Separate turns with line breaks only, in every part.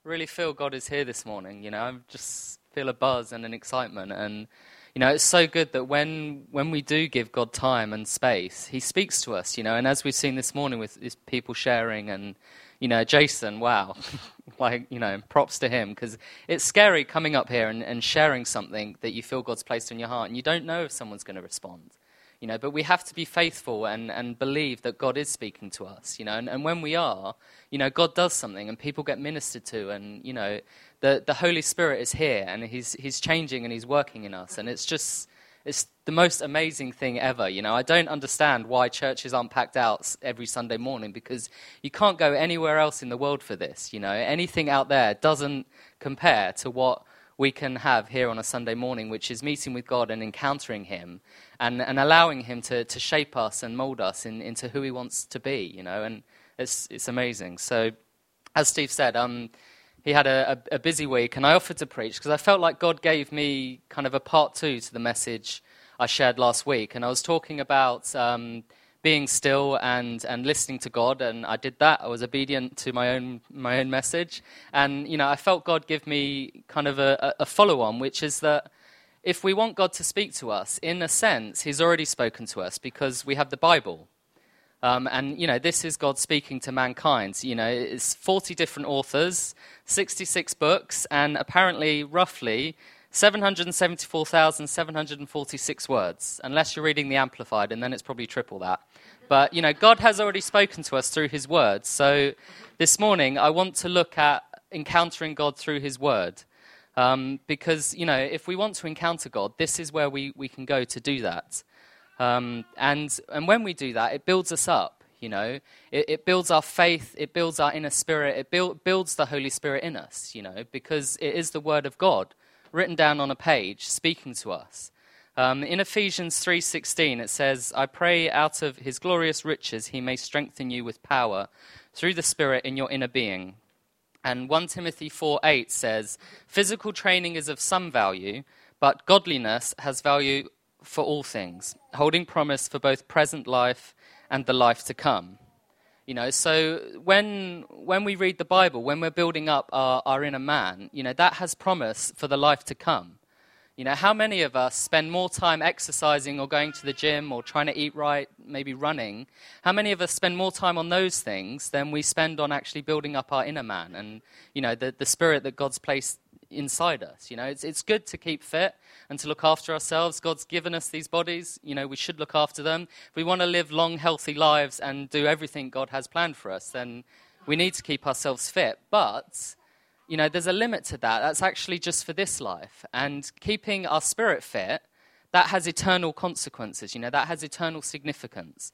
really feel God is here this morning. I just feel a buzz and an excitement. And, it's so good that when we do give God time and space, he speaks to us, And as we've seen this morning with these people sharing and, Jason, wow, props to him. Because it's scary coming up here and sharing something that you feel God's placed in your heart. And you don't know if someone's going to respond. But we have to be faithful and believe that God is speaking to us, and when we are, God does something and people get ministered to, and, the Holy Spirit is here and he's changing and he's working in us, and it's the most amazing thing ever. I don't understand why churches aren't packed out every Sunday morning, because you can't go anywhere else in the world for this, anything out there doesn't compare to what we can have here on a Sunday morning, which is meeting with God and encountering him and allowing him to shape us and mold us into who he wants to be, and it's amazing. So, as Steve said, he had a busy week, and I offered to preach because I felt like God gave me kind of a part 2 to the message I shared last week, and I was talking about being still and listening to God, and I did that. I was obedient to my own message, and I felt God give me kind of a follow-on, which is that if we want God to speak to us, in a sense, he's already spoken to us because we have the Bible, and this is God speaking to mankind. It's 40 different authors, 66 books, and apparently, roughly 774,746 words, unless you're reading the Amplified, and then it's probably triple that. But, God has already spoken to us through his word. So this morning, I want to look at encountering God through his word. Because, if we want to encounter God, this is where we can go to do that. And when we do that, it builds us up, It builds our faith, it builds our inner spirit, it builds the Holy Spirit in us, because it is the word of God written down on a page, speaking to us. In Ephesians 3:16, it says, "I pray out of his glorious riches he may strengthen you with power through the Spirit in your inner being." And 1 Timothy 4:8 says, "Physical training is of some value, but godliness has value for all things, holding promise for both present life and the life to come." So when we read the Bible, when we're building up our inner man, that has promise for the life to come. How many of us spend more time exercising or going to the gym or trying to eat right, maybe running? How many of us spend more time on those things than we spend on actually building up our inner man and, the spirit that God's placed inside us? It's good to keep fit and to look after ourselves. God's given us these bodies. We should look after them. If we want to live long, healthy lives and do everything God has planned for us, then we need to keep ourselves fit. But there's a limit to that. That's actually just for this life. And keeping our spirit fit, that has eternal consequences. That has eternal significance.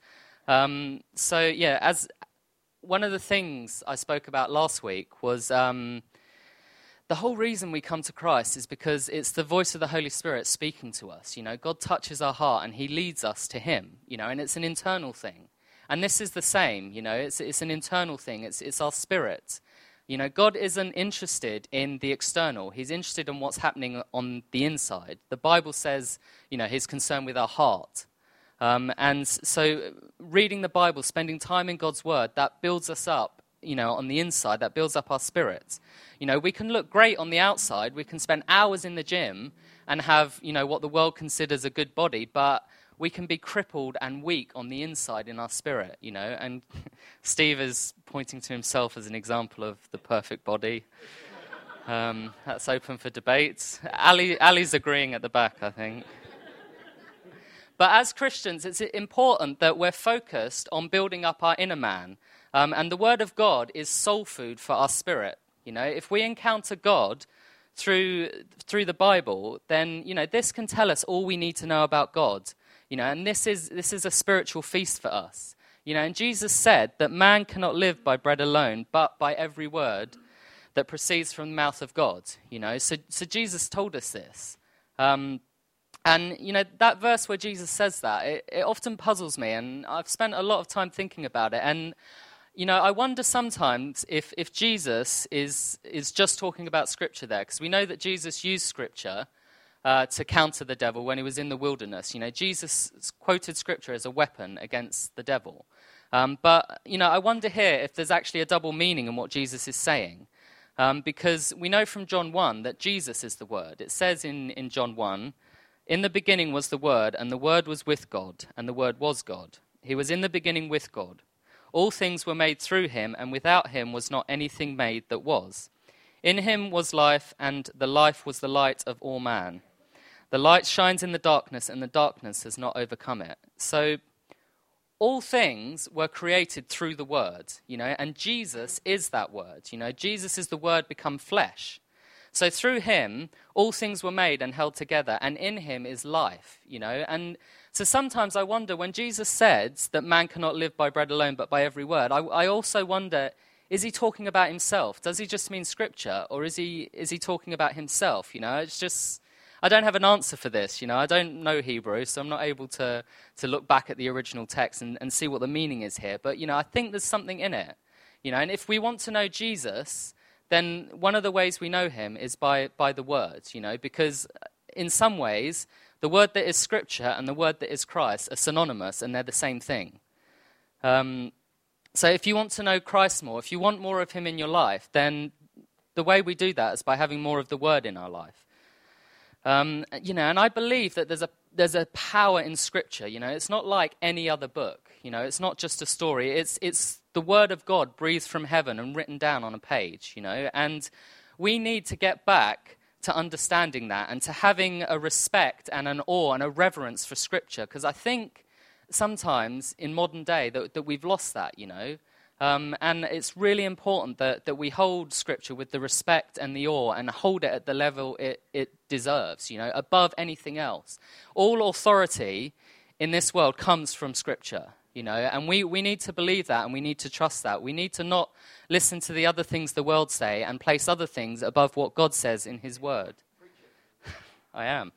As one of the things I spoke about last week was the whole reason we come to Christ is because it's the voice of the Holy Spirit speaking to us. God touches our heart and he leads us to him, and it's an internal thing. And this is the same, it's an internal thing. It's our spirit. God isn't interested in the external. He's interested in what's happening on the inside. The Bible says, he's concerned with our heart. And so reading the Bible, spending time in God's word, that builds us up, on the inside, that builds up our spirits. We can look great on the outside. We can spend hours in the gym and have, what the world considers a good body, but we can be crippled and weak on the inside in our spirit, and Steve is pointing to himself as an example of the perfect body. That's open for debate. Ali's agreeing at the back, I think. But as Christians, it's important that we're focused on building up our inner man, and the Word of God is soul food for our spirit. If we encounter God through the Bible, then this can tell us all we need to know about God. And this is a spiritual feast for us. And Jesus said that man cannot live by bread alone, but by every word that proceeds from the mouth of God. So Jesus told us this. And that verse where Jesus says that, it often puzzles me, and I've spent a lot of time thinking about it. And I wonder sometimes if Jesus is just talking about Scripture there, because we know that Jesus used Scripture to counter the devil when he was in the wilderness. Jesus quoted Scripture as a weapon against the devil. But I wonder here if there's actually a double meaning in what Jesus is saying. Because we know from John 1 that Jesus is the Word. It says in John 1, "In the beginning was the Word, and the Word was with God, and the Word was God. He was in the beginning with God. All things were made through him, and without him was not anything made that was. In him was life, and the life was the light of all man. The light shines in the darkness, and the darkness has not overcome it." So all things were created through the Word, and Jesus is that Word. Jesus is the Word become flesh. So through him, all things were made and held together, and in him is life, And so sometimes I wonder, when Jesus said that man cannot live by bread alone, but by every word, I also wonder, is he talking about himself? Does he just mean Scripture, or is he talking about himself? It's just, I don't have an answer for this. I don't know Hebrew, so I'm not able to look back at the original text and see what the meaning is here. But, I think there's something in it. And if we want to know Jesus, then one of the ways we know him is by the Word, because in some ways, the Word that is Scripture and the Word that is Christ are synonymous, and they're the same thing. So if you want to know Christ more, if you want more of him in your life, then the way we do that is by having more of the Word in our life. And I believe that there's a power in Scripture. It's not like any other book. It's not just a story. It's the Word of God breathed from heaven and written down on a page. And we need to get back to understanding that and to having a respect and an awe and a reverence for Scripture, because I think sometimes in modern day that we've lost that. And it's really important that we hold Scripture with the respect and the awe and hold it at the level it deserves, above anything else. All authority in this world comes from Scripture, and we need to believe that, and we need to trust that. We need to not listen to the other things the world say and place other things above what God says in his word. I am.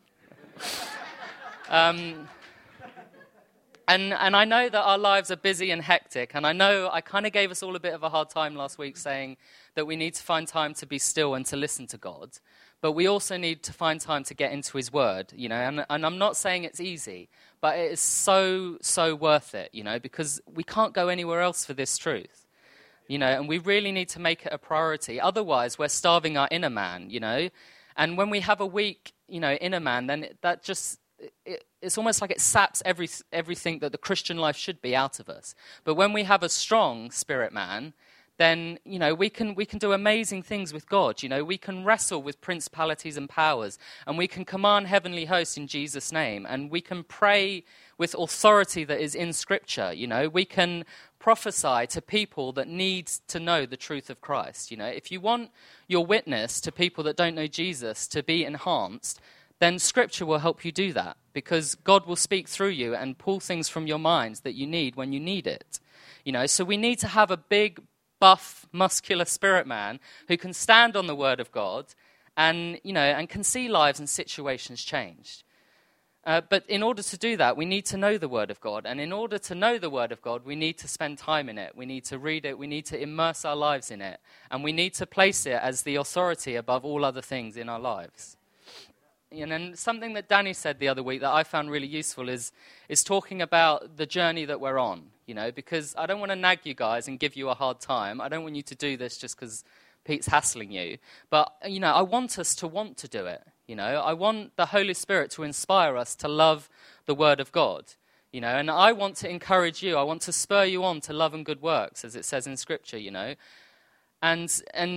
And I know that our lives are busy and hectic, and I know I kind of gave us all a bit of a hard time last week saying that we need to find time to be still and to listen to God, but we also need to find time to get into his word, and I'm not saying it's easy, but it is so, so worth it, because we can't go anywhere else for this truth, and we really need to make it a priority. Otherwise, we're starving our inner man, and when we have a weak, inner man, then that just... It's almost like it saps everything that the Christian life should be out of us. But when we have a strong spirit man, then we can do amazing things with God. We can wrestle with principalities and powers, and we can command heavenly hosts in Jesus' name, and we can pray with authority that is in Scripture. We can prophesy to people that need to know the truth of Christ. If you want your witness to people that don't know Jesus to be enhanced, then Scripture will help you do that, because God will speak through you and pull things from your minds that you need when you need it. So we need to have a big, buff, muscular spirit man who can stand on the Word of God and can see lives and situations changed. But in order to do that, we need to know the Word of God. And in order to know the Word of God, we need to spend time in it. We need to read it. We need to immerse our lives in it. And we need to place it as the authority above all other things in our lives. And something that Danny said the other week that I found really useful is talking about the journey that we're on, because I don't want to nag you guys and give you a hard time. I don't want you to do this just because Pete's hassling you. But, I want us to want to do it. I want the Holy Spirit to inspire us to love the Word of God. And I want to encourage you. I want to spur you on to love and good works, as it says in Scripture, And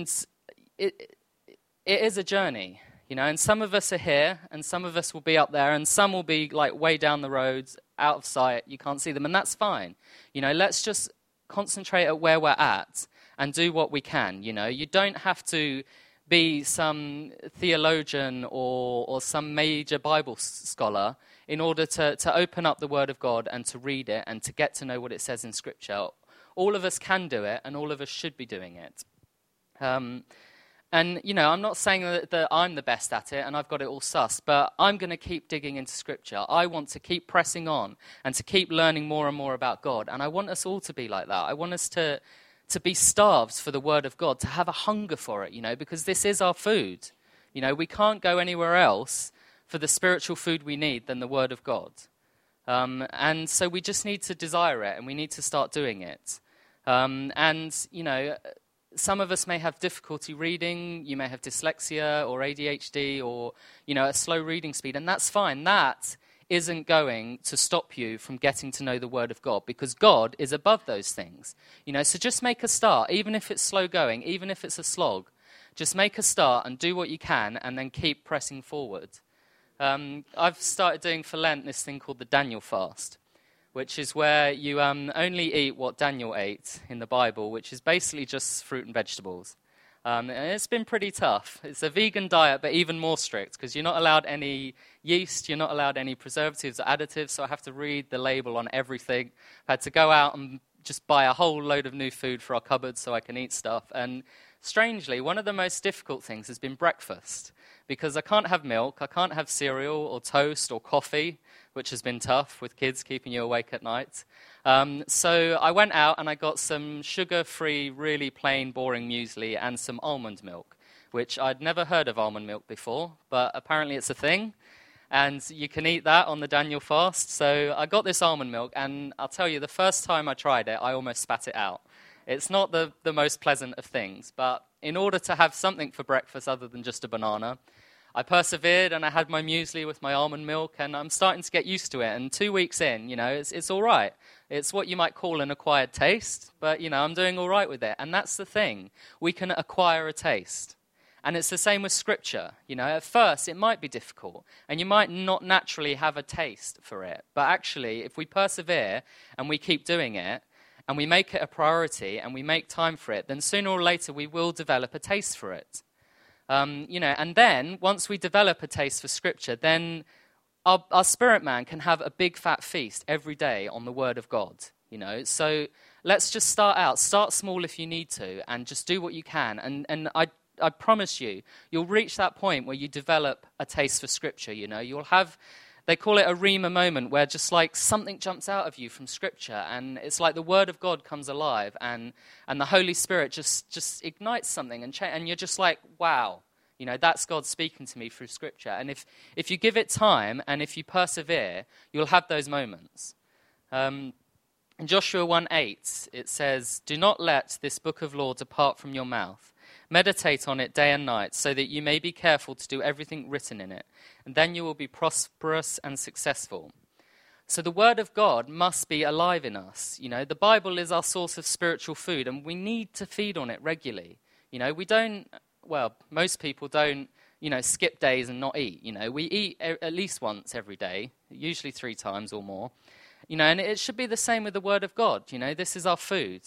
it is a journey. And some of us are here, and some of us will be up there, and some will be like way down the roads, out of sight, you can't see them, and that's fine. Let's just concentrate at where we're at and do what we can. You don't have to be some theologian or some major Bible scholar in order to open up the Word of God and to read it and to get to know what it says in Scripture. All of us can do it, and all of us should be doing it. And, I'm not saying that I'm the best at it and I've got it all sussed, but I'm going to keep digging into Scripture. I want to keep pressing on and to keep learning more and more about God. And I want us all to be like that. I want us to be starved for the Word of God, to have a hunger for it, because this is our food. We can't go anywhere else for the spiritual food we need than the Word of God. And so we just need to desire it, and we need to start doing it. some of us may have difficulty reading, you may have dyslexia or ADHD or, a slow reading speed, and that's fine. That isn't going to stop you from getting to know the Word of God, because God is above those things. So just make a start, even if it's slow going, even if it's a slog. Just make a start and do what you can, and then keep pressing forward. I've started doing for Lent this thing called the Daniel fast, which is where you only eat what Daniel ate in the Bible, which is basically just fruit and vegetables. And it's been pretty tough. It's a vegan diet, but even more strict, because you're not allowed any yeast, you're not allowed any preservatives or additives, so I have to read the label on everything. I had to go out and just buy a whole load of new food for our cupboard so I can eat stuff. And strangely, one of the most difficult things has been breakfast, because I can't have milk, I can't have cereal or toast or coffee, which has been tough with kids keeping you awake at night. So I went out and I got some sugar-free, really plain, boring muesli and some almond milk, which I'd never heard of almond milk before, but apparently it's a thing, and you can eat that on the Daniel fast. So I got this almond milk, and I'll tell you, the first time I tried it, I almost spat it out. It's not the most pleasant of things, but in order to have something for breakfast other than just a banana, I persevered and I had my muesli with my almond milk, and I'm starting to get used to it. And 2 weeks in, it's all right. It's what you might call an acquired taste, but, I'm doing all right with it. And that's the thing. We can acquire a taste. And it's the same with Scripture. At first it might be difficult, and you might not naturally have a taste for it. But actually, if we persevere and we keep doing it, and we make it a priority, and we make time for it, then sooner or later we will develop a taste for it. And then, once we develop a taste for Scripture, then our spirit man can have a big fat feast every day on the Word of God, So let's just start small if you need to, and just do what you can. And I promise you'll reach that point where you develop a taste for Scripture, You'll have, they call it a Rhema moment, where just like something jumps out of you from Scripture, and it's like the Word of God comes alive, and the Holy Spirit just ignites something, and you're just like, wow, that's God speaking to me through Scripture. And if you give it time, and if you persevere, you'll have those moments. In Joshua 1:8, it says, "Do not let this book of law depart from your mouth. Meditate on it day and night, so that you may be careful to do everything written in it, and then you will be prosperous and successful." So the Word of God must be alive in us. The Bible is our source of spiritual food, and we need to feed on it regularly. Most people don't, skip days and not eat. We eat at least once every day, usually 3 times or more. And it should be the same with the Word of God. This is our food.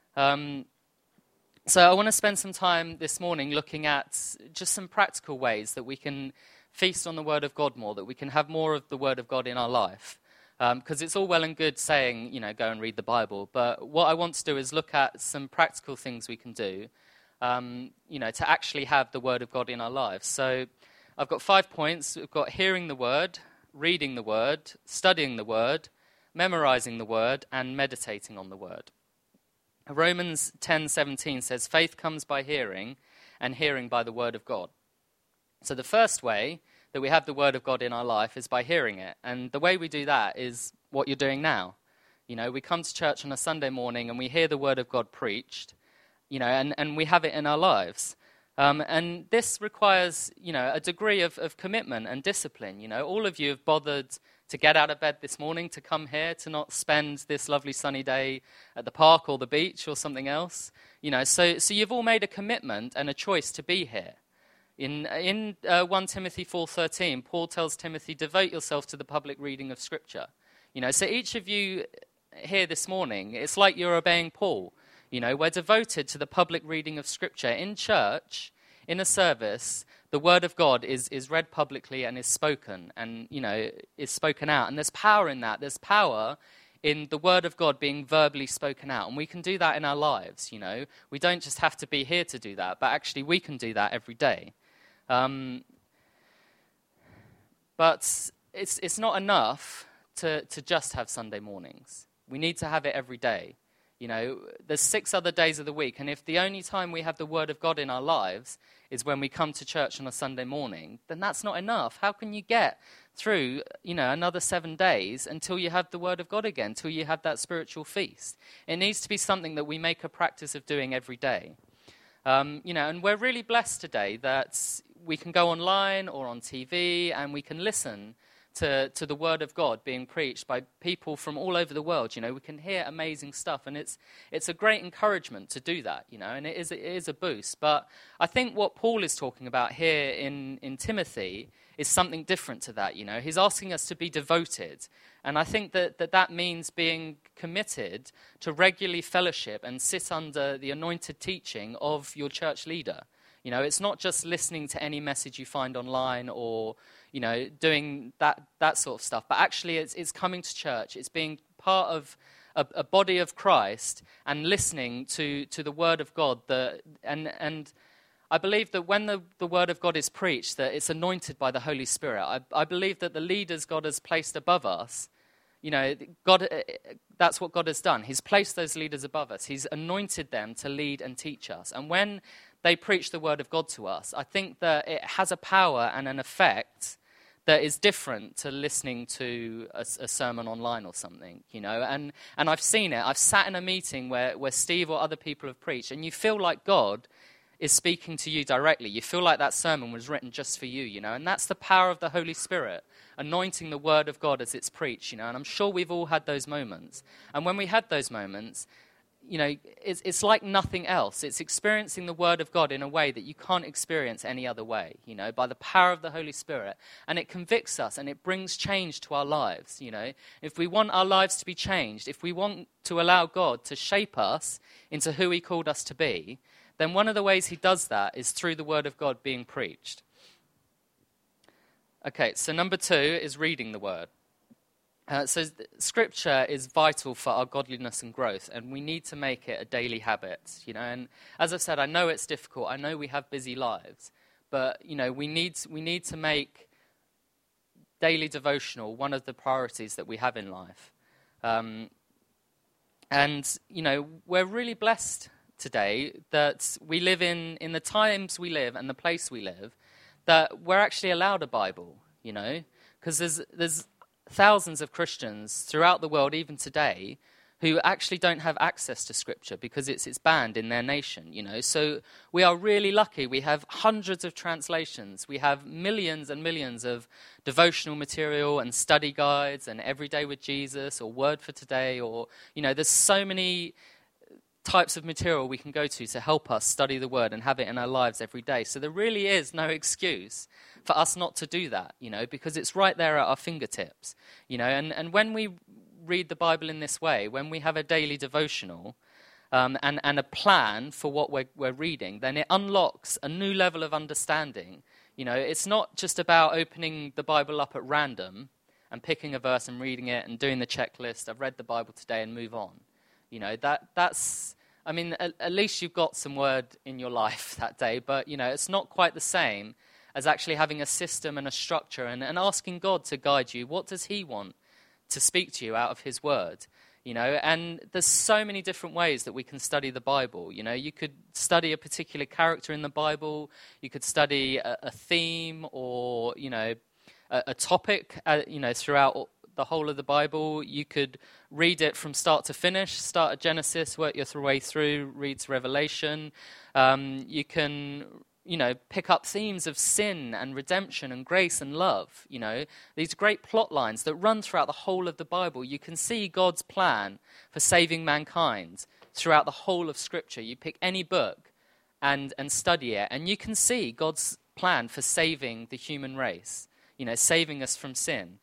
So I want to spend some time this morning looking at just some practical ways that we can feast on the Word of God more, that we can have more of the Word of God in our life. Because it's all well and good saying, go and read the Bible. But what I want to do is look at some practical things we can do, to actually have the Word of God in our lives. So I've got 5 points. We've got hearing the Word, reading the Word, studying the Word, memorizing the Word, and meditating on the Word. Romans 10:17 says, "Faith comes by hearing, and hearing by the Word of God." So the first way that we have the Word of God in our life is by hearing it. And the way we do that is what you're doing now. We come to church on a Sunday morning and we hear the Word of God preached, and we have it in our lives. And this requires, a degree of commitment and discipline. All of you have bothered to get out of bed this morning to come here, to not spend this lovely sunny day at the park or the beach or something else. So you've all made a commitment and a choice to be here. In 1 Timothy 4:13, Paul tells Timothy, devote yourself to the public reading of Scripture. So each of you here this morning, it's like you're obeying Paul. We're devoted to the public reading of Scripture. In church, in a service, the Word of God is read publicly and is spoken and, is spoken out. And there's power in that. There's power in the Word of God being verbally spoken out. And we can do that in our lives, We don't just have to be here to do that, but actually we can do that every day. But it's not enough to just have Sunday mornings. We need to have it every day. There's 6 other days of the week, and if the only time we have the Word of God in our lives is when we come to church on a Sunday morning, then that's not enough. How can you get through, another 7 days until you have the Word of God again, until you have that spiritual feast? It needs to be something that we make a practice of doing every day. And we're really blessed today that we can go online or on TV and we can listen to the word of God being preached by people from all over the world. We can hear amazing stuff, and it's a great encouragement to do that, and it is a boost. But I think what Paul is talking about here in Timothy is something different to that. He's asking us to be devoted, and I think that means being committed to regularly fellowship and sit under the anointed teaching of your church leader. It's not just listening to any message you find online or, doing that sort of stuff. But actually, it's coming to church. It's being part of a body of Christ and listening to the Word of God. And I believe that when the Word of God is preached, that it's anointed by the Holy Spirit. I believe that the leaders God has placed above us, God, that's what God has done. He's placed those leaders above us. He's anointed them to lead and teach us. And when they preach the word of God to us, I think that it has a power and an effect that is different to listening to a sermon online or something, And I've seen it. I've sat in a meeting where Steve or other people have preached, and you feel like God is speaking to you directly. You feel like that sermon was written just for you, And that's the power of the Holy Spirit, anointing the word of God as it's preached, And I'm sure we've all had those moments. And when we had those moments, it's like nothing else. It's experiencing the word of God in a way that you can't experience any other way, by the power of the Holy Spirit. And it convicts us and it brings change to our lives, If we want our lives to be changed, if we want to allow God to shape us into who he called us to be, then one of the ways he does that is through the word of God being preached. Okay, so number 2 is reading the word. So Scripture is vital for our godliness and growth, and we need to make it a daily habit, And as I've said, I know it's difficult. I know we have busy lives, but we need to make daily devotional one of the priorities that we have in life. We're really blessed today that we live in the times we live and the place we live, that we're actually allowed a Bible, because there's thousands of Christians throughout the world, even today, who actually don't have access to Scripture because it's banned in their nation, So we are really lucky. We have hundreds of translations. We have millions and millions of devotional material and study guides and Everyday with Jesus or Word for Today or, there's so many types of material we can go to help us study the Word and have it in our lives every day. So there really is no excuse for us not to do that, because it's right there at our fingertips, And when we read the Bible in this way, when we have a daily devotional and a plan for what we're reading, then it unlocks a new level of understanding. It's not just about opening the Bible up at random and picking a verse and reading it and doing the checklist, I've read the Bible today and move on. That's, at least you've got some word in your life that day, but, it's not quite the same as actually having a system and a structure and asking God to guide you. What does he want to speak to you out of his word? And there's so many different ways that we can study the Bible. You could study a particular character in the Bible, you could study a theme or, a topic, throughout the whole of the Bible. You could read it from start to finish, start at Genesis, work your way through, read to Revelation. You can, pick up themes of sin and redemption and grace and love, these great plot lines that run throughout the whole of the Bible. You can see God's plan for saving mankind throughout the whole of Scripture. You pick any book and study it, and you can see God's plan for saving the human race, saving us from sin.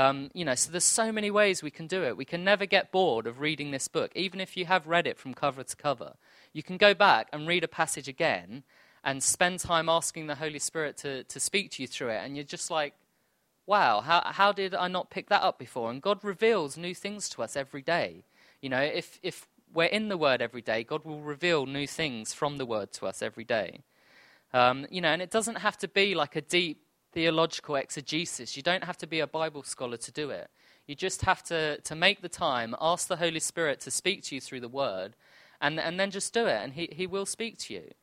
So there's so many ways we can do it. We can never get bored of reading this book, even if you have read it from cover to cover. You can go back and read a passage again and spend time asking the Holy Spirit to speak to you through it. And you're just like, wow, how did I not pick that up before? And God reveals new things to us every day. If we're in the Word every day, God will reveal new things from the Word to us every day. And it doesn't have to be like a deep theological exegesis. You don't have to be a Bible scholar to do it. You just have to make the time, ask the Holy Spirit to speak to you through the Word, and then just do it, and he will speak to you.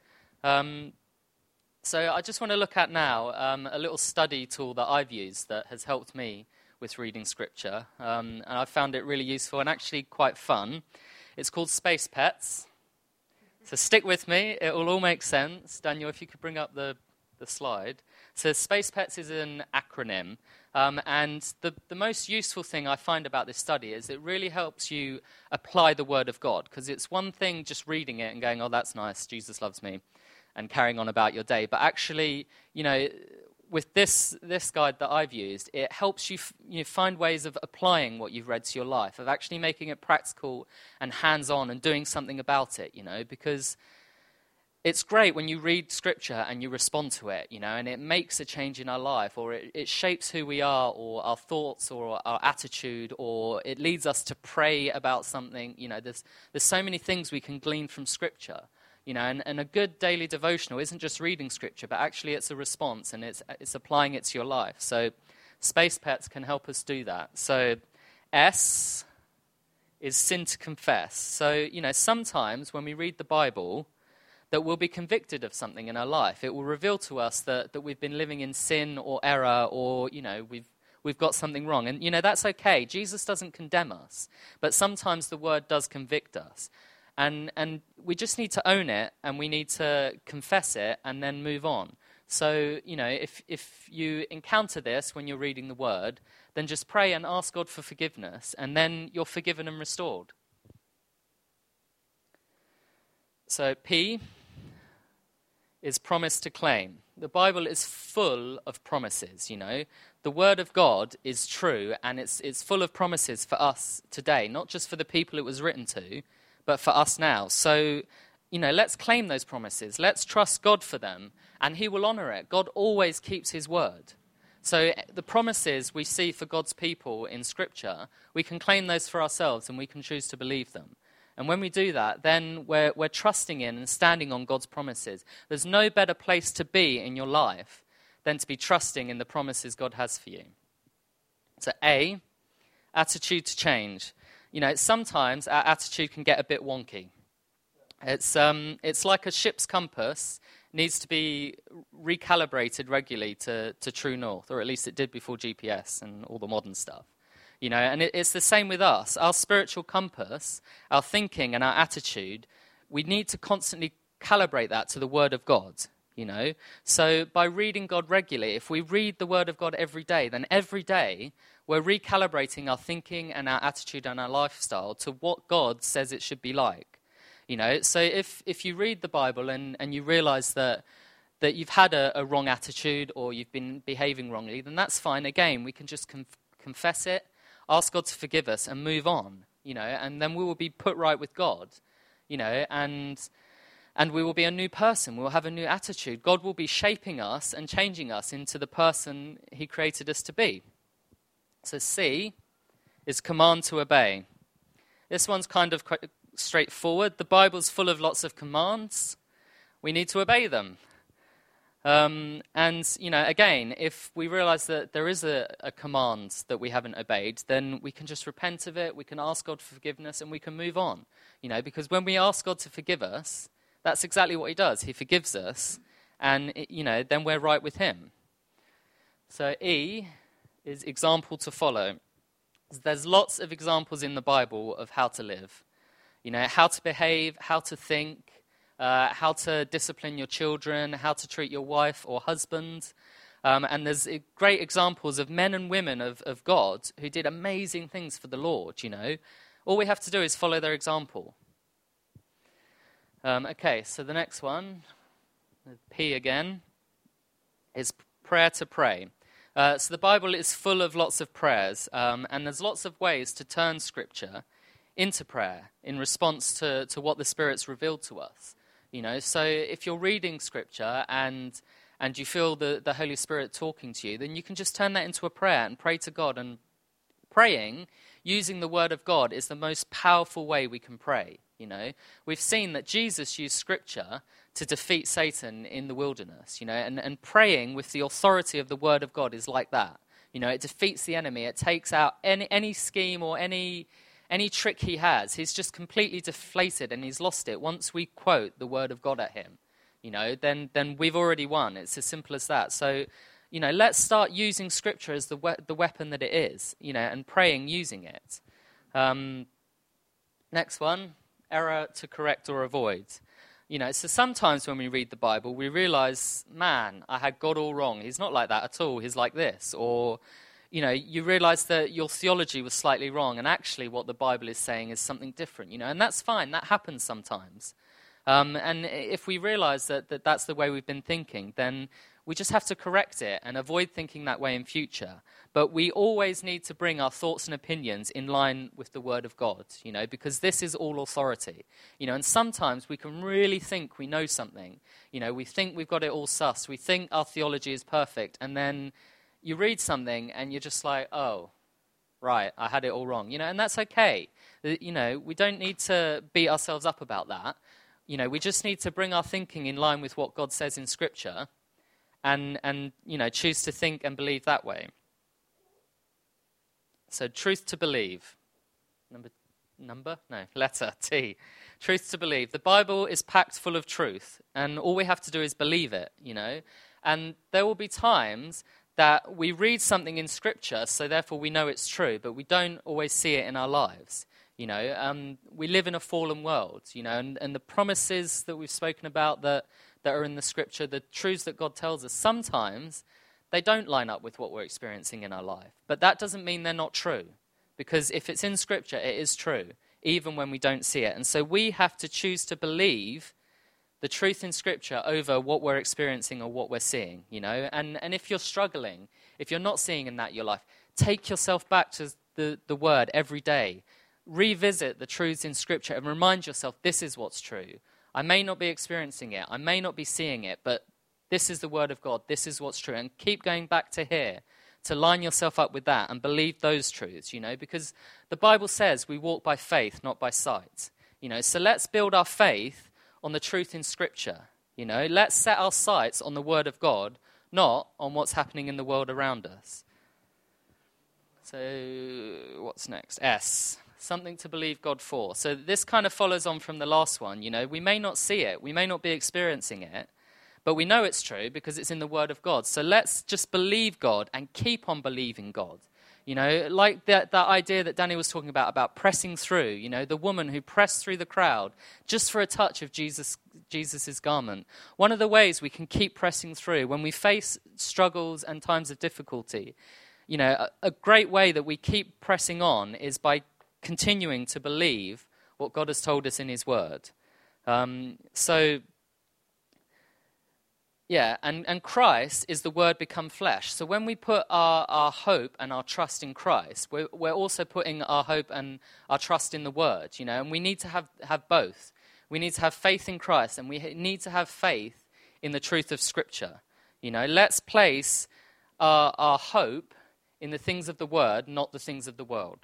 So I just want to look at now a little study tool that I've used that has helped me with reading Scripture, and I found it really useful and actually quite fun. It's called Space Pets. So stick with me. It will all make sense. Daniel, if you could bring up the slide. So Space Pets is an acronym. And the most useful thing I find about this study is it really helps you apply the Word of God. Because it's one thing just reading it and going, oh, that's nice, Jesus loves me, and carrying on about your day. But actually, with this guide that I've used, it helps you, find ways of applying what you've read to your life, of actually making it practical and hands-on and doing something about it, because it's great when you read Scripture and you respond to it, and it makes a change in our life, or it shapes who we are, or our thoughts, or our attitude, or it leads us to pray about something. There's so many things we can glean from Scripture. And a good daily devotional isn't just reading Scripture, but actually it's a response, and it's applying it to your life. So Space Pets can help us do that. So S is sin to confess. So, sometimes when we read the Bible, that we'll be convicted of something in our life. It will reveal to us that we've been living in sin or error, or, we've got something wrong. And, that's okay. Jesus doesn't condemn us. But sometimes the word does convict us. And we just need to own it, and we need to confess it, and then move on. So, if you encounter this when you're reading the word, then just pray and ask God for forgiveness, and then you're forgiven and restored. So P is promise to claim. The Bible is full of promises, The Word of God is true, and it's full of promises for us today, not just for the people it was written to, but for us now. So, let's claim those promises. Let's trust God for them, and he will honor it. God always keeps his word. So the promises we see for God's people in Scripture, we can claim those for ourselves, and we can choose to believe them. And when we do that, then we're trusting in and standing on God's promises. There's no better place to be in your life than to be trusting in the promises God has for you. So A, attitude to change. Sometimes our attitude can get a bit wonky. It's like a ship's compass needs to be recalibrated regularly to true north, or at least it did before GPS and all the modern stuff. And it's the same with us. Our spiritual compass, our thinking and our attitude, we need to constantly calibrate that to the Word of God, So by reading God regularly, if we read the Word of God every day, then every day we're recalibrating our thinking and our attitude and our lifestyle to what God says it should be like. So if you read the Bible and you realize that you've had a wrong attitude, or you've been behaving wrongly, then that's fine. Again, we can just confess it, ask God to forgive us, and move on, and then we will be put right with God, and we will be a new person. We will have a new attitude. God will be shaping us and changing us into the person he created us to be. So C is command to obey. This one's kind of quite straightforward. The Bible's full of lots of commands. We need to obey them. And, again, if we realize that there is a command that we haven't obeyed, then we can just repent of it, we can ask God for forgiveness, and we can move on. Because when we ask God to forgive us, that's exactly what he does. He forgives us, and, then we're right with him. So E is example to follow. There's lots of examples in the Bible of how to live. How to behave, how to think, how to discipline your children, how to treat your wife or husband. And there's great examples of men and women of God who did amazing things for the Lord, All we have to do is follow their example. Okay, so the next one, P again, is prayer to pray. So the Bible is full of lots of prayers, and there's lots of ways to turn Scripture into prayer in response to what the Spirit's revealed to us. So if you're reading Scripture and you feel the Holy Spirit talking to you, then you can just turn that into a prayer and pray to God. And praying, using the Word of God, is the most powerful way we can pray. We've seen that Jesus used Scripture to defeat Satan in the wilderness, and praying with the authority of the Word of God is like that. It defeats the enemy. It takes out any scheme or any trick he has. He's just completely deflated and he's lost it. Once we quote the Word of God at him, then we've already won. It's as simple as that. So, let's start using Scripture as the weapon that it is, and praying using it. Next one, error to correct or avoid. So sometimes when we read the Bible, we realize, man, I had God all wrong. He's not like that at all. He's like this. Or, you realize that your theology was slightly wrong, and actually what the Bible is saying is something different, and that's fine. That happens sometimes. And if we realize that that's the way we've been thinking, then we just have to correct it and avoid thinking that way in future. But we always need to bring our thoughts and opinions in line with the Word of God, because this is all authority. And sometimes we can really think we know something. We think we've got it all sussed. We think our theology is perfect. And then you read something and you're just like, oh, right, I had it all wrong. And that's okay. We don't need to beat ourselves up about that. We just need to bring our thinking in line with what God says in Scripture and choose to think and believe that way. So truth to believe. Letter T. Truth to believe. The Bible is packed full of truth, and all we have to do is believe it, And there will be times that we read something in Scripture, so therefore we know it's true, but we don't always see it in our lives. We live in a fallen world, and the promises that we've spoken about that are in the Scripture, the truths that God tells us, sometimes they don't line up with what we're experiencing in our life. But that doesn't mean they're not true, because if it's in Scripture, it is true, even when we don't see it. And so we have to choose to believe the truth in Scripture over what we're experiencing or what we're seeing, And if you're struggling, if you're not seeing in that in your life, take yourself back to the Word every day. Revisit the truths in Scripture and remind yourself, this is what's true. I may not be experiencing it, I may not be seeing it, but this is the Word of God, this is what's true. And keep going back to here to line yourself up with that and believe those truths, because the Bible says we walk by faith, not by sight. So let's build our faith on the truth in Scripture. Let's set our sights on the Word of God, not on what's happening in the world around us. So what's next? S. Something to believe God for. So this kind of follows on from the last one. We may not see it, we may not be experiencing it, but we know it's true because it's in the Word of God. So let's just believe God and keep on believing God. Like that idea that Danny was talking about pressing through, the woman who pressed through the crowd just for a touch of Jesus's garment. One of the ways we can keep pressing through when we face struggles and times of difficulty, a great way that we keep pressing on is by continuing to believe what God has told us in his Word. And Christ is the Word become flesh. So when we put our hope and our trust in Christ, we're also putting our hope and our trust in the Word, and we need to have both. We need to have faith in Christ, and we need to have faith in the truth of Scripture. Let's place our hope in the things of the Word, not the things of the world.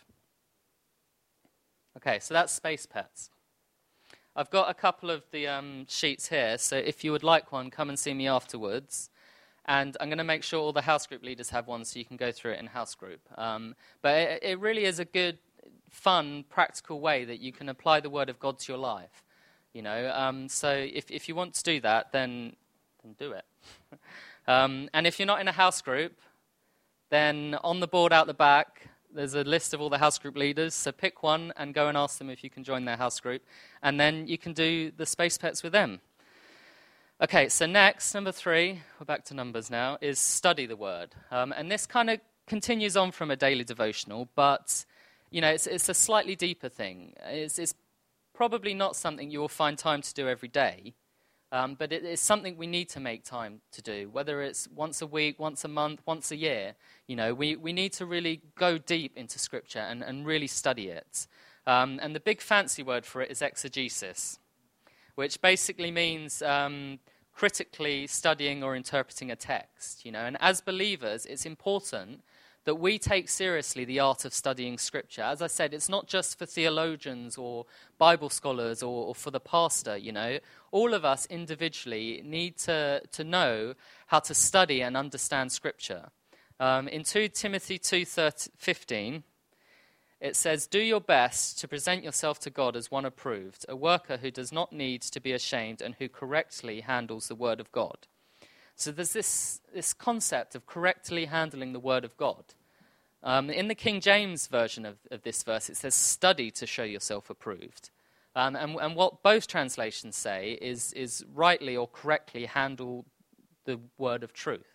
Okay, so that's Space Pets. I've got a couple of the sheets here, so if you would like one, come and see me afterwards. And I'm going to make sure all the house group leaders have one so you can go through it in house group. But it really is a good, fun, practical way that you can apply the Word of God to your life. So if you want to do that, then do it. And if you're not in a house group, then on the board out the back, there's a list of all the house group leaders, so pick one and go and ask them if you can join their house group, and then you can do the Space Pets with them. Okay, so next, number 3, we're back to numbers now, is study the Word. And this kind of continues on from a daily devotional, but, it's a slightly deeper thing. It's probably not something you will find time to do every day, but it is something we need to make time to do, whether it's once a week, once a month, once a year. We need to really go deep into Scripture and really study it. And the big fancy word for it is exegesis, which basically means critically studying or interpreting a text. And as believers, it's important that we take seriously the art of studying Scripture. As I said, it's not just for theologians or Bible scholars or for the pastor, All of us individually need to know how to study and understand Scripture. In 2 Timothy 2:15, it says, "Do your best to present yourself to God as one approved, a worker who does not need to be ashamed and who correctly handles the Word of God." So there's this concept of correctly handling the Word of God. In the King James version of this verse, it says, "Study to show yourself approved." And what both translations say is rightly or correctly handle the word of truth.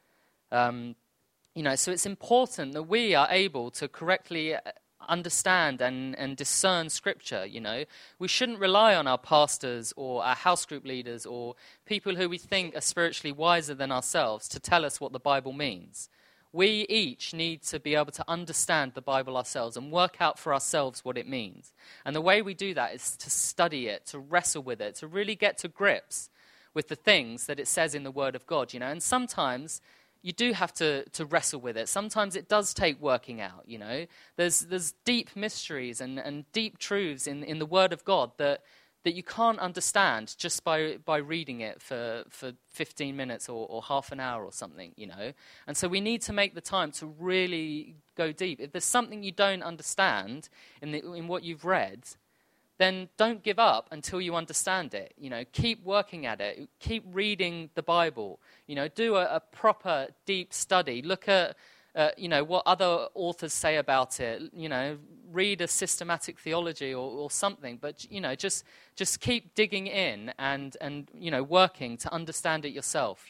So it's important that we are able to correctly understand and discern Scripture. We shouldn't rely on our pastors or our house group leaders or people who we think are spiritually wiser than ourselves to tell us what the Bible means. We each need to be able to understand the Bible ourselves and work out for ourselves what it means. And the way we do that is to study it, to wrestle with it, to really get to grips with the things that it says in the Word of God. And sometimes you do have to wrestle with it. Sometimes it does take working out. There's deep mysteries and deep truths in the Word of God that you can't understand just by reading it for 15 minutes or half an hour or something, And so we need to make the time to really go deep. If there's something you don't understand in what you've read, then don't give up until you understand it. Keep working at it. Keep reading the Bible. Do a proper deep study. Look at what other authors say about it. Read a systematic theology or something. But just keep digging in and working to understand it yourself.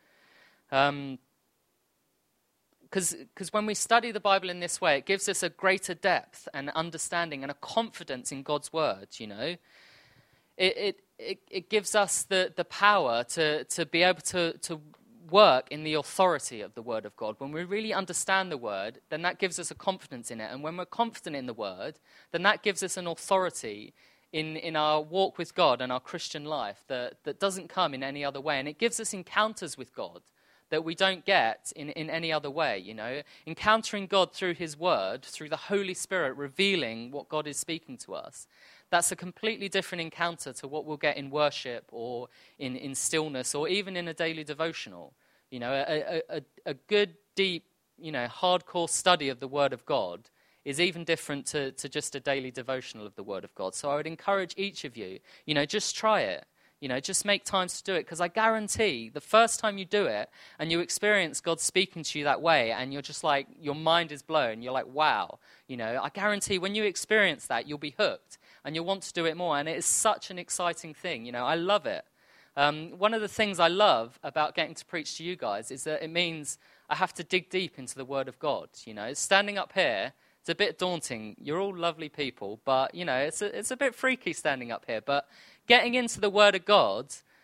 Because when we study the Bible in this way, it gives us a greater depth and understanding and a confidence in God's word. It gives us the power to be able to work in the authority of the Word of God. When we really understand the Word, then that gives us a confidence in it. And when we're confident in the Word, then that gives us an authority in our walk with God and our Christian life that doesn't come in any other way. And it gives us encounters with God that we don't get in any other way, Encountering God through His Word, through the Holy Spirit revealing what God is speaking to us. That's a completely different encounter to what we'll get in worship or in stillness or even in a daily devotional. A good, deep, hardcore study of the Word of God is even different to just a daily devotional of the Word of God. So I would encourage each of you, just try it. Just make time to do it, because I guarantee the first time you do it and you experience God speaking to you that way and you're just like, your mind is blown, you're like, wow. I guarantee when you experience that, you'll be hooked and you'll want to do it more. And it is such an exciting thing. I love it. One of the things I love about getting to preach to you guys is that it means I have to dig deep into the Word of God. Standing up here, it's a bit daunting. You're all lovely people, but, it's a bit freaky standing up here. But getting into the Word of God,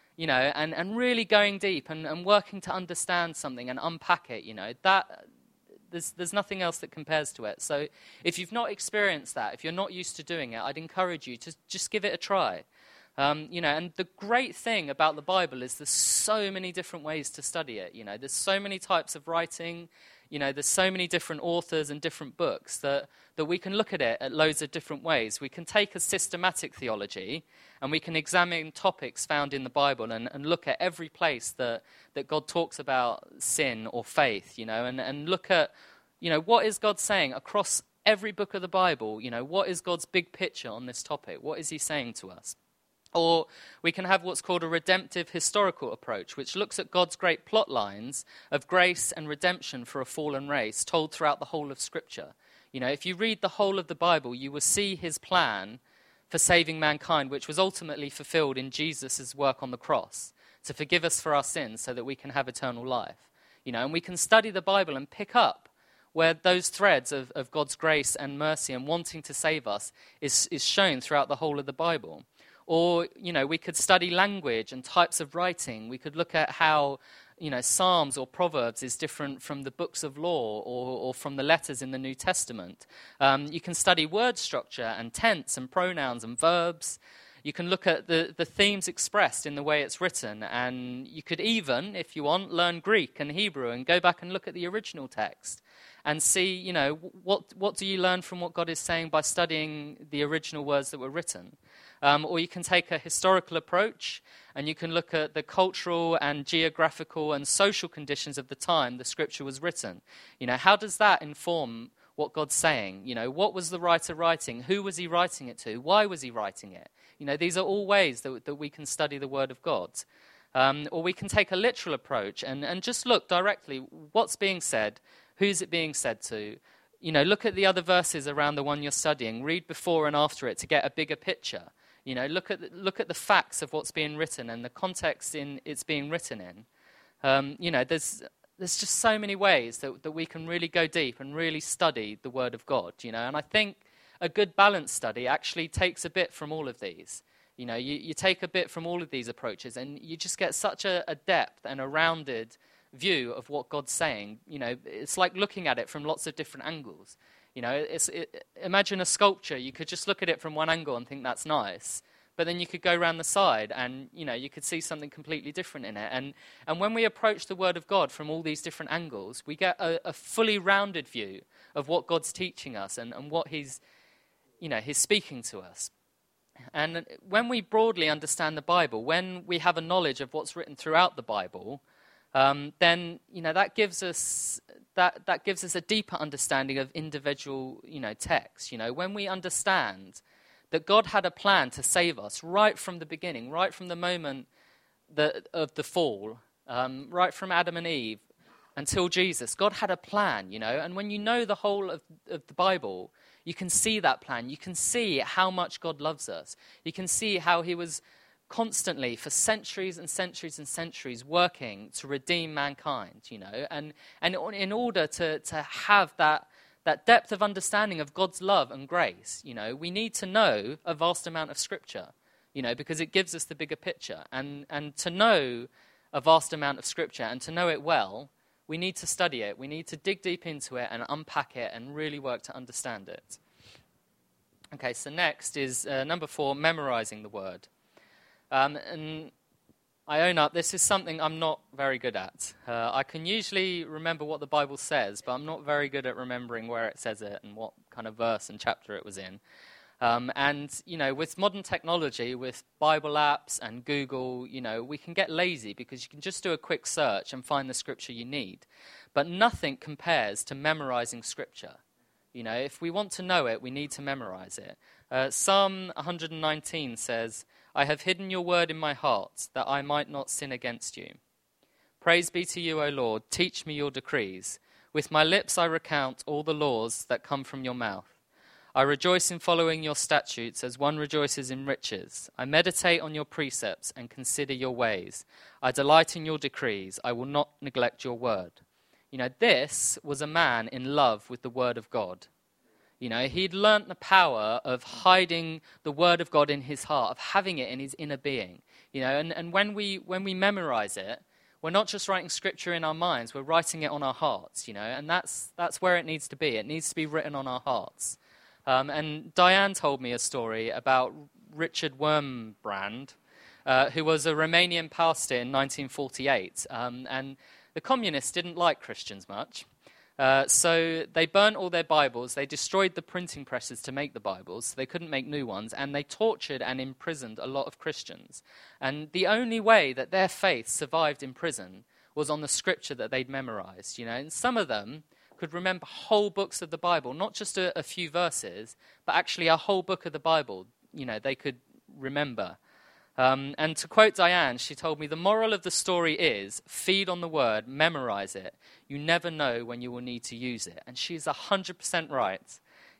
and really going deep and working to understand something and unpack it, that there's nothing else that compares to it. So if you've not experienced that, if you're not used to doing it, I'd encourage you to just give it a try. And the great thing about the Bible is there's so many different ways to study it. There's so many types of writing. There's so many different authors and different books that we can look at it at loads of different ways. We can take a systematic theology and we can examine topics found in the Bible and look at every place that God talks about sin or faith, and look at, what is God saying across every book of the Bible? What is God's big picture on this topic? What is He saying to us? Or we can have what's called a redemptive historical approach, which looks at God's great plot lines of grace and redemption for a fallen race told throughout the whole of Scripture. If you read the whole of the Bible, you will see His plan for saving mankind, which was ultimately fulfilled in Jesus' work on the cross, to forgive us for our sins so that we can have eternal life. And we can study the Bible and pick up where those threads of God's grace and mercy and wanting to save us is shown throughout the whole of the Bible. Or, we could study language and types of writing. We could look at how, Psalms or Proverbs is different from the books of law or from the letters in the New Testament. You can study word structure and tense and pronouns and verbs. You can look at the themes expressed in the way it's written. And you could even, if you want, learn Greek and Hebrew and go back and look at the original text and see, what do you learn from what God is saying by studying the original words that were written. Or you can take a historical approach and you can look at the cultural and geographical and social conditions of the time the Scripture was written. How does that inform what God's saying? What was the writer writing? Who was he writing it to? Why was he writing it? These are all ways that we can study the Word of God. Or we can take a literal approach and just look directly what's being said, who's it being said to. Look at the other verses around the one you're studying. Read before and after it to get a bigger picture. Look at the facts of what's being written and the context in it's being written in. There's just so many ways that we can really go deep and really study the Word of God. And I think a good balanced study actually takes a bit from all of these. You take a bit from all of these approaches, and you just get such a depth and a rounded view of what God's saying. It's like looking at it from lots of different angles. Imagine a sculpture. You could just look at it from one angle and think that's nice, but then you could go around the side and, you could see something completely different in it. And when we approach the Word of God from all these different angles, we get a fully rounded view of what God's teaching us and what He's speaking to us. And when we broadly understand the Bible, when we have a knowledge of what's written throughout the Bible, then that gives us a deeper understanding of individual texts. When we understand that God had a plan to save us right from the beginning, right from the moment of the fall, right from Adam and Eve until Jesus, God had a plan. And when you know the whole of the Bible, you can see that plan. You can see how much God loves us. You can see how He was constantly, for centuries and centuries and centuries, working to redeem mankind, and in order to have that depth of understanding of God's love and grace, we need to know a vast amount of Scripture, because it gives us the bigger picture. And to know a vast amount of Scripture and to know it well, we need to study it. We need to dig deep into it and unpack it and really work to understand it. Okay, so next is number 4, memorizing the Word. And I own up, this is something I'm not very good at. I can usually remember what the Bible says, but I'm not very good at remembering where it says it and what kind of verse and chapter it was in. With modern technology, with Bible apps and Google, we can get lazy because you can just do a quick search and find the Scripture you need. But nothing compares to memorizing Scripture. If we want to know it, we need to memorize it. Psalm 119 says, "I have hidden your word in my heart, that I might not sin against you. Praise be to you, O Lord, teach me your decrees. With my lips I recount all the laws that come from your mouth. I rejoice in following your statutes as one rejoices in riches. I meditate on your precepts and consider your ways. I delight in your decrees. I will not neglect your word." This was a man in love with the Word of God. He'd learnt the power of hiding the Word of God in his heart, of having it in his inner being. And when we memorize it, we're not just writing Scripture in our minds, we're writing it on our hearts, and that's where it needs to be. It needs to be written on our hearts. And Diane told me a story about Richard Wurmbrand, who was a Romanian pastor in 1948, and the communists didn't like Christians much. So they burnt all their Bibles, they destroyed the printing presses to make the Bibles, so they couldn't make new ones, and they tortured and imprisoned a lot of Christians. And the only way that their faith survived in prison was on the Scripture that they'd memorized. And some of them could remember whole books of the Bible, not just a few verses, but actually a whole book of the Bible, they could remember. And to quote Diane, she told me, "The moral of the story is, feed on the Word, memorize it. You never know when you will need to use it." And she's 100% right.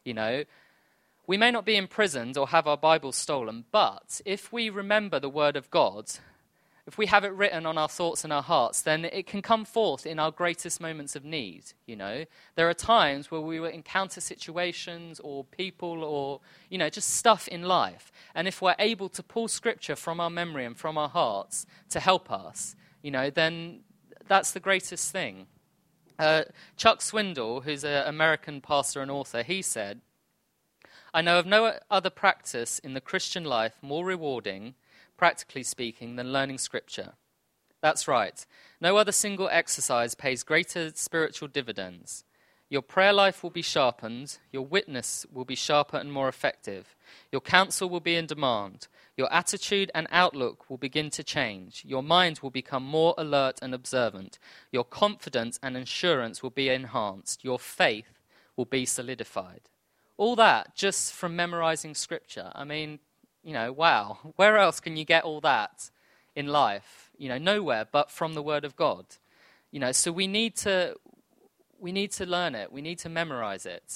We may not be imprisoned or have our Bibles stolen, but if we remember the Word of God, if we have it written on our thoughts and our hearts, then it can come forth in our greatest moments of need, There are times where we will encounter situations or people or, just stuff in life. And if we're able to pull Scripture from our memory and from our hearts to help us, then that's the greatest thing. Chuck Swindoll, who's an American pastor and author, he said, "I know of no other practice in the Christian life more rewarding, practically speaking, than learning Scripture." That's right. No other single exercise pays greater spiritual dividends. Your prayer life will be sharpened. Your witness will be sharper and more effective. Your counsel will be in demand. Your attitude and outlook will begin to change. Your mind will become more alert and observant. Your confidence and assurance will be enhanced. Your faith will be solidified. All that just from memorizing Scripture. I mean, wow. Where else can you get all that in life? Nowhere but from the Word of God. So we need to learn it. We need to memorize it.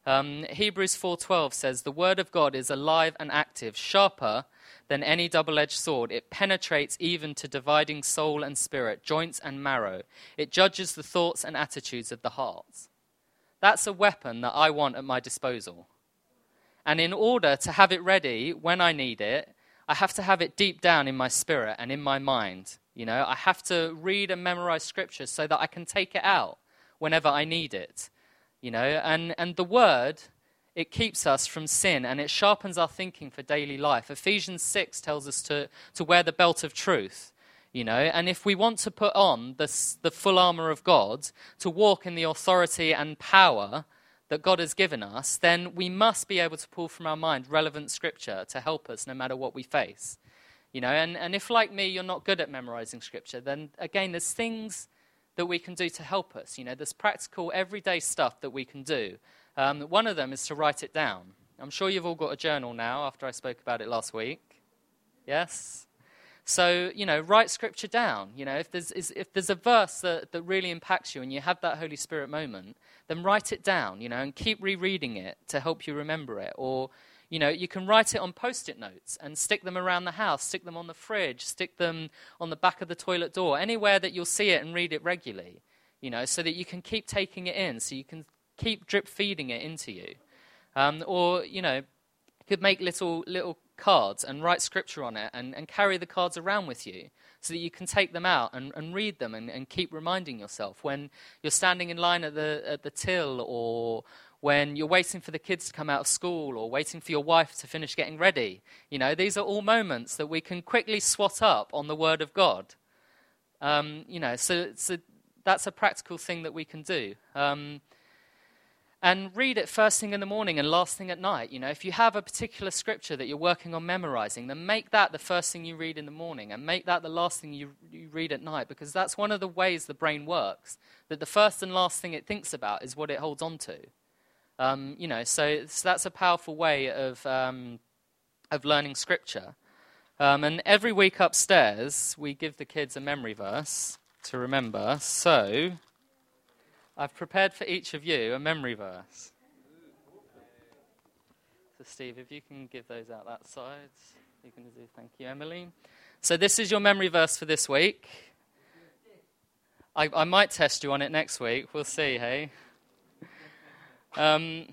Hebrews 4:12 says, "The word of God is alive and active, sharper than any double-edged sword. It penetrates even to dividing soul and spirit, joints and marrow. It judges the thoughts and attitudes of the heart." That's a weapon that I want at my disposal. And in order to have it ready when I need it, I have to have it deep down in my spirit and in my mind. I have to read and memorize scripture so that I can take it out whenever I need it. And the word, it keeps us from sin and it sharpens our thinking for daily life. Ephesians 6 tells us to wear the belt of truth, and if we want to put on the full armor of God to walk in the authority and power that God has given us, then we must be able to pull from our mind relevant scripture to help us no matter what we face. And if, like me, you're not good at memorizing scripture, then again, there's things that we can do to help us. There's practical, everyday stuff that we can do. One of them is to write it down. I'm sure you've all got a journal now after I spoke about it last week. Yes? So, write scripture down. If there's a verse that really impacts you and you have that Holy Spirit moment, then write it down, and keep rereading it to help you remember it. Or, you can write it on Post-it notes and stick them around the house, stick them on the fridge, stick them on the back of the toilet door, anywhere that you'll see it and read it regularly, so that you can keep taking it in, so you can keep drip feeding it into you. Or, you could make little cards and write scripture on it and carry the cards around with you so that you can take them out and read them and keep reminding yourself when you're standing in line at the till, or when you're waiting for the kids to come out of school, or waiting for your wife to finish getting ready. These are all moments that we can quickly swat up on the Word of God. So that's a practical thing that we can do. And read it first thing in the morning and last thing at night. If you have a particular scripture that you're working on memorizing, then make that the first thing you read in the morning and make that the last thing you read at night, because that's one of the ways the brain works, that the first and last thing it thinks about is what it holds on to. So that's a powerful way of learning scripture. And every week upstairs, we give the kids a memory verse to remember. So I've prepared for each of you a memory verse. So Steve, if you can give those out that side, you can do. Thank you, Emily. So this is your memory verse for this week. I might test you on it next week. We'll see, hey? But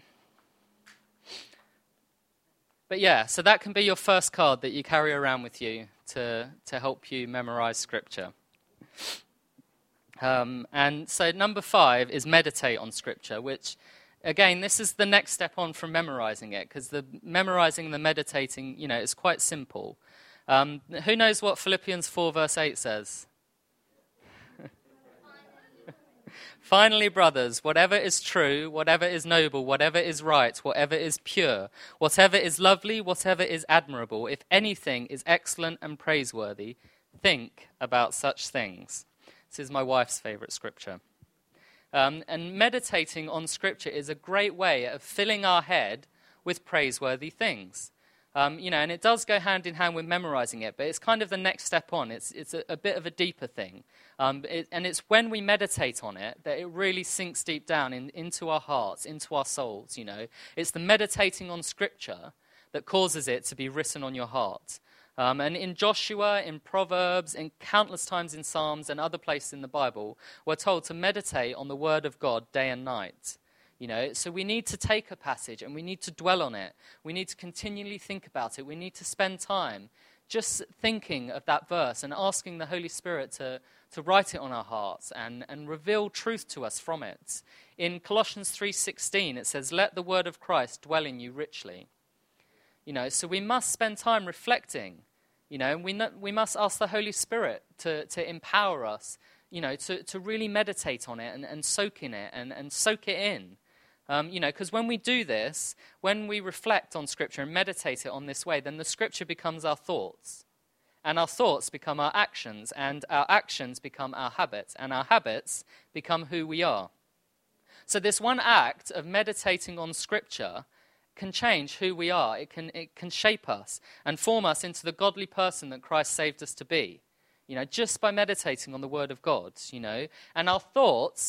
yeah, so that can be your first card that you carry around with you to help you memorize scripture. And so number 5 is meditate on scripture, which, again, this is the next step on from memorizing it, because the memorizing and the meditating, is quite simple. Who knows what Philippians 4 verse 8 says? Finally, brothers, whatever is true, whatever is noble, whatever is right, whatever is pure, whatever is lovely, whatever is admirable, if anything is excellent and praiseworthy, think about such things. This is my wife's favorite scripture. And meditating on scripture is a great way of filling our head with praiseworthy things. And it does go hand in hand with memorizing it, but it's kind of the next step on. It's a bit of a deeper thing. And it's when we meditate on it that it really sinks deep down into our hearts, into our souls, It's the meditating on scripture that causes it to be written on your heart. And in Joshua, in Proverbs, in countless times in Psalms and other places in the Bible, we're told to meditate on the word of God day and night. So we need to take a passage and we need to dwell on it. We need to continually think about it. We need to spend time just thinking of that verse and asking the Holy Spirit to write it on our hearts and reveal truth to us from it. In Colossians 3:16, it says, "Let the word of Christ dwell in you richly." So we must spend time reflecting, and we must ask the Holy Spirit to empower us, to really meditate on it and soak in it and soak it in. Because when we do this, when we reflect on Scripture and meditate it on this way, then the Scripture becomes our thoughts. And our thoughts become our actions, and our actions become our habits, and our habits become who we are. So this one act of meditating on Scripture can change who we are. It can shape us and form us into the godly person that Christ saved us to be, just by meditating on the Word of God, And our thoughts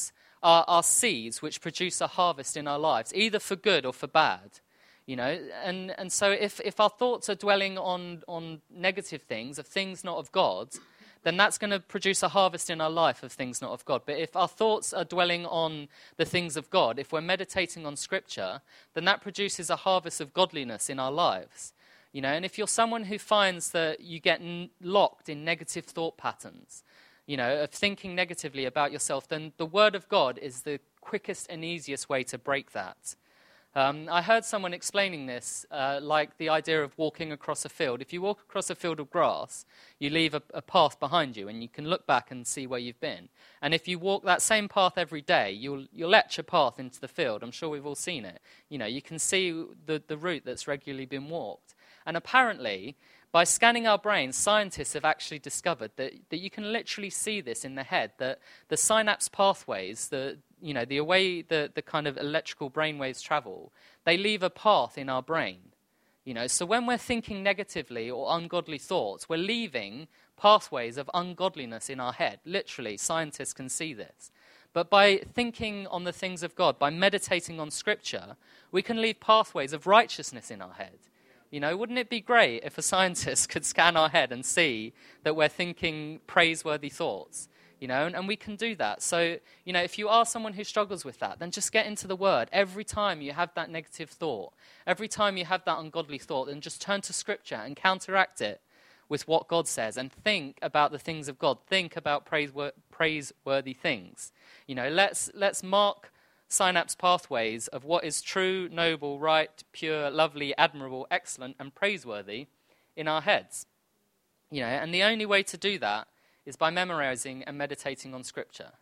are seeds which produce a harvest in our lives, either for good or for bad. And so if our thoughts are dwelling on negative things, of things not of God, then that's going to produce a harvest in our life of things not of God. But if our thoughts are dwelling on the things of God, if we're meditating on Scripture, then that produces a harvest of godliness in our lives. And if you're someone who finds that you get locked in negative thought patterns, of thinking negatively about yourself, then the Word of God is the quickest and easiest way to break that. I heard someone explaining this like the idea of walking across a field. If you walk across a field of grass, you leave a path behind you, and you can look back and see where you've been. And if you walk that same path every day, you'll etch a path into the field. I'm sure we've all seen it. You can see the route that's regularly been walked. And apparently, by scanning our brains, scientists have actually discovered that you can literally see this in the head, that the synapse pathways, the way the kind of electrical brainwaves travel, they leave a path in our brain. So when we're thinking negatively or ungodly thoughts, we're leaving pathways of ungodliness in our head. Literally, scientists can see this. But by thinking on the things of God, by meditating on Scripture, we can leave pathways of righteousness in our head. Wouldn't it be great if a scientist could scan our head and see that we're thinking praiseworthy thoughts? And we can do that. So, if you are someone who struggles with that, then just get into the Word. Every time you have that negative thought, every time you have that ungodly thought, then just turn to Scripture and counteract it with what God says and think about the things of God. Think about praiseworthy things. Let's mark synapse pathways of what is true, noble, right, pure, lovely, admirable, excellent, and praiseworthy in our heads. And the only way to do that is by memorizing and meditating on Scripture.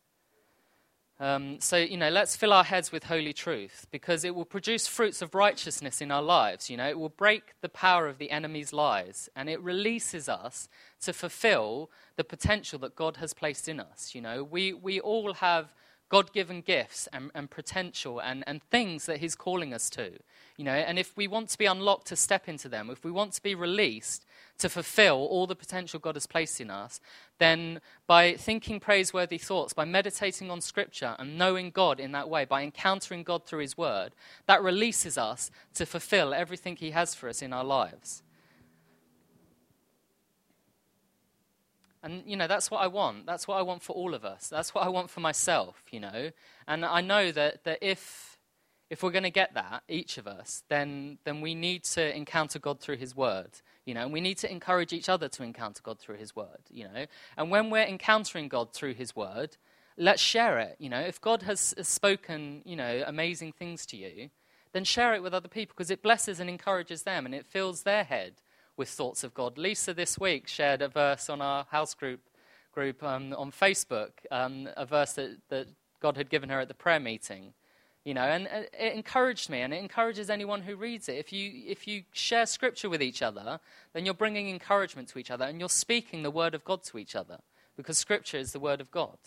Let's fill our heads with holy truth, because it will produce fruits of righteousness in our lives. It will break the power of the enemy's lies, and it releases us to fulfill the potential that God has placed in us. We all have God-given gifts and potential and things that he's calling us to. And if we want to be unlocked to step into them, if we want to be released to fulfill all the potential God has placed in us, then by thinking praiseworthy thoughts, by meditating on Scripture and knowing God in that way, by encountering God through his Word, that releases us to fulfill everything he has for us in our lives. And, that's what I want. That's what I want for all of us. That's what I want for myself, And I know that if we're going to get that, each of us, then we need to encounter God through his Word, And we need to encourage each other to encounter God through his Word, And when we're encountering God through his Word, let's share it, If God has spoken, amazing things to you, then share it with other people, because it blesses and encourages them, and it fills their head with thoughts of God. Lisa this week shared a verse on our house group on Facebook, a verse that God had given her at the prayer meeting, and it encouraged me, and it encourages anyone who reads it. If you share Scripture with each other, then you're bringing encouragement to each other, and you're speaking the Word of God to each other, because Scripture is the Word of God.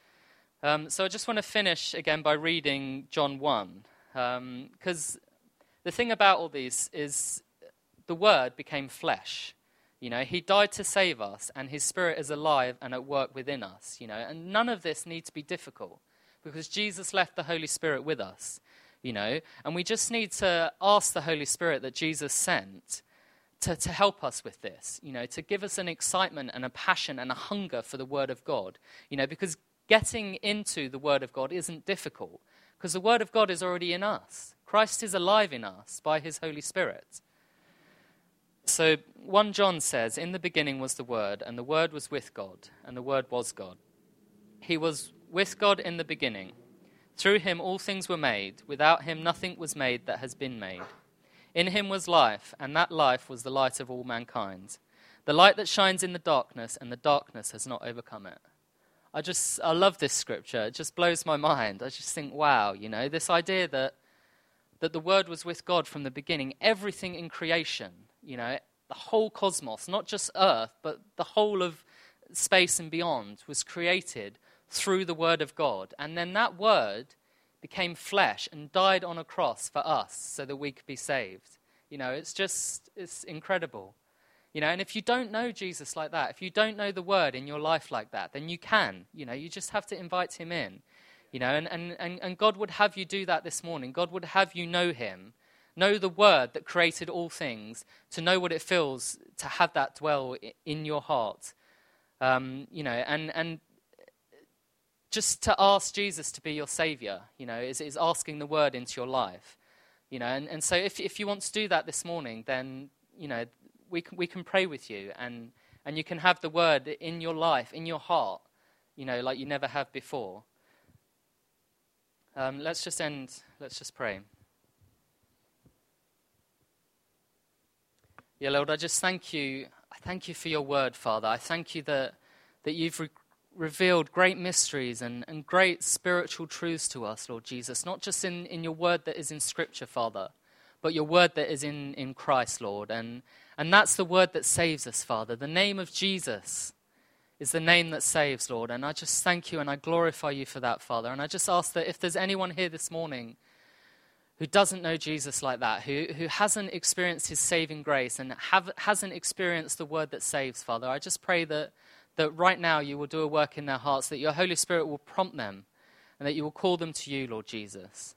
So I just want to finish again by reading John 1, because the thing about all these is the Word became flesh. He died to save us, and his Spirit is alive and at work within us. And none of this needs to be difficult, because Jesus left the Holy Spirit with us. And we just need to ask the Holy Spirit that Jesus sent to help us with this. To give us an excitement and a passion and a hunger for the Word of God. Because getting into the Word of God isn't difficult, because the Word of God is already in us. Christ is alive in us by his Holy Spirit. So 1 John says, "In the beginning was the Word, and the Word was with God, and the Word was God. He was with God in the beginning. Through him all things were made. Without him nothing was made that has been made. In him was life, and that life was the light of all mankind. The light that shines in the darkness, and the darkness has not overcome it." I love this scripture. It just blows my mind. I just think, wow, this idea that the Word was with God from the beginning, everything in creation, the whole cosmos, not just Earth, but the whole of space and beyond was created through the Word of God. And then that Word became flesh and died on a cross for us so that we could be saved. It's incredible. And if you don't know Jesus like that, if you don't know the Word in your life like that, then you can. You just have to invite him in. You know, and God would have you do that this morning. God would have you know him, know the word that created all things, to know what it feels to have that dwell in your heart. You know, and just to ask Jesus to be your Savior, you know, is asking the word into your life. You know, and so if you want to do that this morning, then, you know, we can pray with you, and you can have the word in your life, in your heart, you know, like you never have before. Let's just pray. Yeah, Lord, I just thank you. I thank you for your word, Father. I thank you that you've revealed great mysteries and great spiritual truths to us, Lord Jesus, not just in your word that is in Scripture, Father, but your word that is in Christ, Lord. And that's the word that saves us, Father. The name of Jesus is the name that saves, Lord. And I just thank you and I glorify you for that, Father. And I just ask that if there's anyone here this morning who doesn't know Jesus like that, who hasn't experienced his saving grace and hasn't experienced the word that saves, Father, I just pray that right now you will do a work in their hearts, that your Holy Spirit will prompt them and that you will call them to you, Lord Jesus.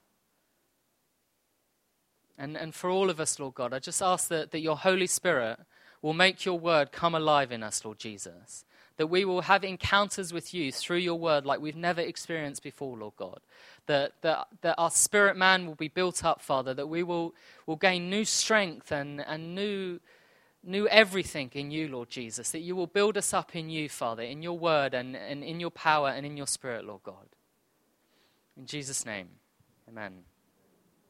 And for all of us, Lord God, I just ask that your Holy Spirit will make your word come alive in us, Lord Jesus. That we will have encounters with you through your word like we've never experienced before, Lord God. That our spirit man will be built up, Father. That we will gain new strength and new everything in you, Lord Jesus. That you will build us up in you, Father, in your word and in your power and in your spirit, Lord God. In Jesus' name, amen.